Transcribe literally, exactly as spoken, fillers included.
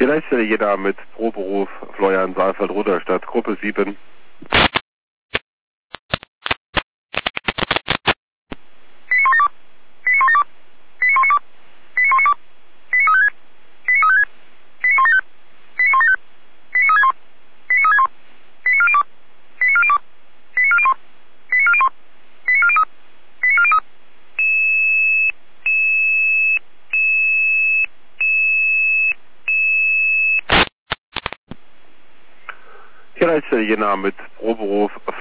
Leitstelle Jena mit Proberuf Florian Saalfeld Rudolstadt, Gruppe sieben. Hier Leitstelle Jena mit Proberuf